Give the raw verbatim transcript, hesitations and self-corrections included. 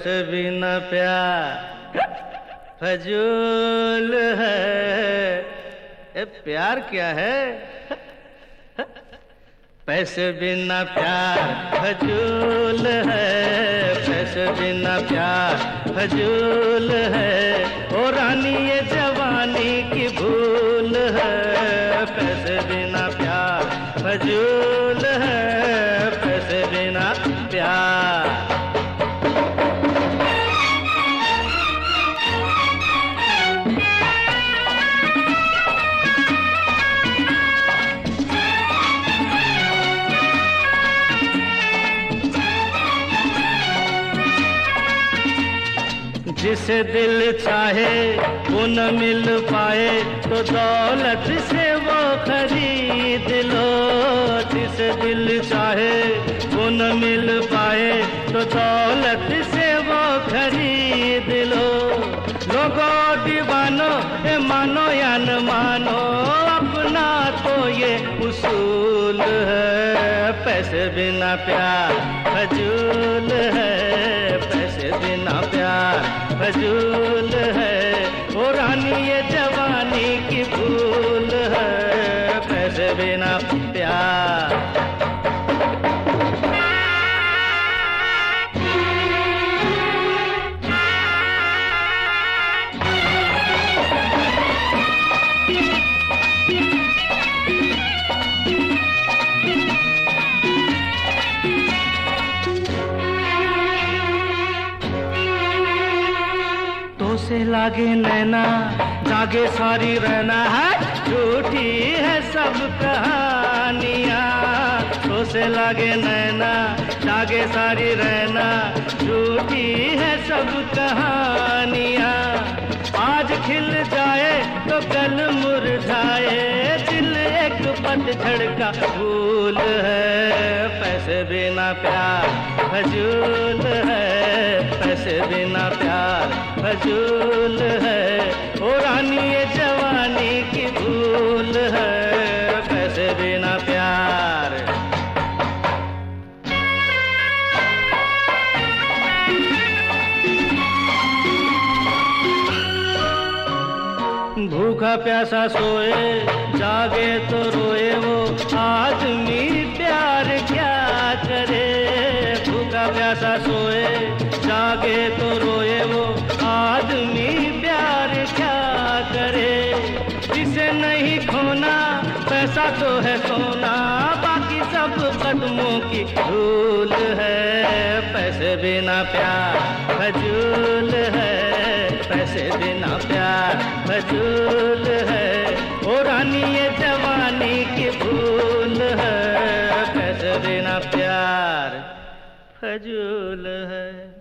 पैसे बिना प्यार फजूल है। ए प्यार क्या है? पैसे बिना प्यार फजूल है, पैसे बिना प्यार फजूल है। ओ रानी ये जवानी की भूल है, पैसे बिना प्यार फजूल है, पैसे बिना प्यार। जिसे दिल चाहे वो न मिल पाए तो दौलत से वो खरीद लो। जिसे दिल चाहे वो न मिल पाए तो दौलत से वो खरीद लो। लोगों दीवानो ए मानो या न मानो, अपना तो ये उसूल है। पैसे बिना प्यार फजूल है, पैसे बिना प्यार फजूल है। ओ रानी ये जवानी की भूल है, पैसे बिना प्यार। से लागे नैना जागे सारी रहना है, झूठी है सब कहानियाँ। तो से लागे नैना जागे सारी रहना, झूठी है सब कहानियाँ। आज खिल जाए तो कल मुरझाए, दिल एक पतझड़ का फूल है। पैसे बिना प्यार फजूल है, पैसे बिना प्यार फजूल है। ओ रानी ये जवानी की भूल है, पैसे बिना प्यार। भूखा प्यासा सोए जागे तो रोए, वो आदमी प्यार क्या करे। भूखा प्यासा सोए जागे तो रोए, वो आदमी प्यार क्या करे। जिसे नहीं खोना पैसा तो है सोना, बाकी सब कदमों की धूल है। पैसे बिना प्यार फजूल है, पैसे बिना प्यार फजूल है। ओ रानी ये जवानी की भूल है, पैसे बिना प्यार फजूल है।